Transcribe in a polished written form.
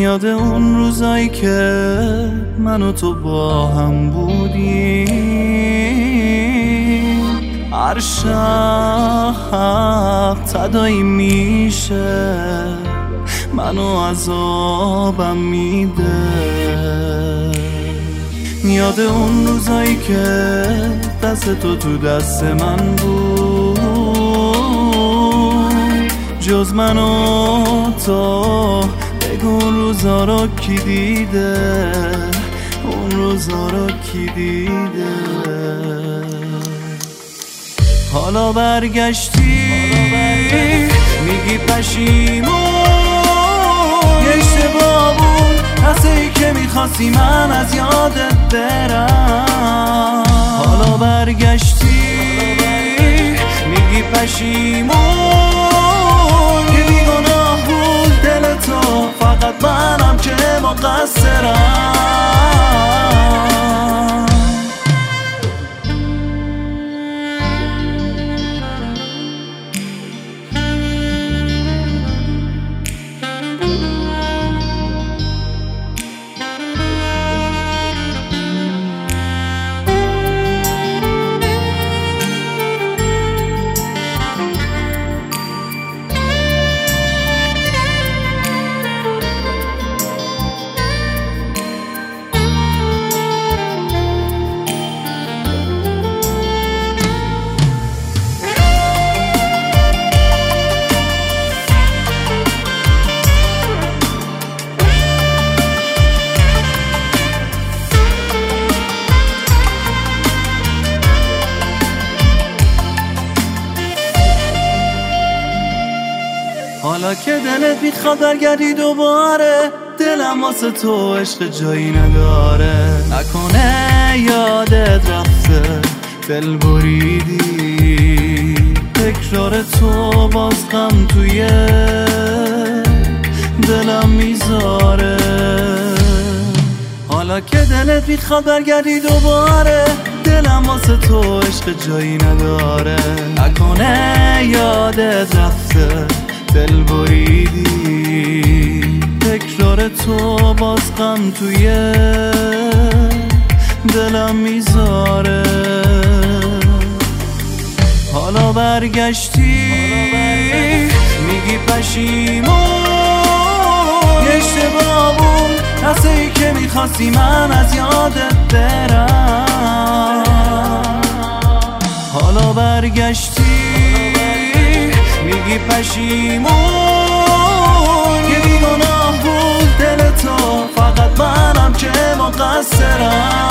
یاد اون روزایی که من و تو با هم بودیم، هر شب تدایی میشه منو عذابم میده. یاد اون روزایی که دست تو دست من بود، جز من و تو بگو اون روزا رو کی دیده، اون روزا رو کی دیده. حالا برگشتی میگی پشیمون، یه اشتباه بود لحظه‌ای که میخواستی من از یادت برم. حالا برگشتی میگی پشیمون، که بیگناه بود دل تو، فقط منم که مقصرم. حالا که دلت میخواد برگردی دوباره، دلم واسه تو عشق جایی نداره. نکنه یادت رفته دل بریدی، تکرار تو باز غم توی دلم میذاره. حالا که دلت میخواد برگردی دوباره، دلم واسه تو عشق جایی نداره. نکنه یادت رفته دل بریدی، تکرار تو باز غم توی دلم میذاره. حالا برگشتی میگی پشیمون، یه اشتباه بود لحظه‌ای که میخواستی من از یادت برم. حالا برگشتی میگی پشیمون، که بیگناه بود دل تو، فقط منم که مقصرم.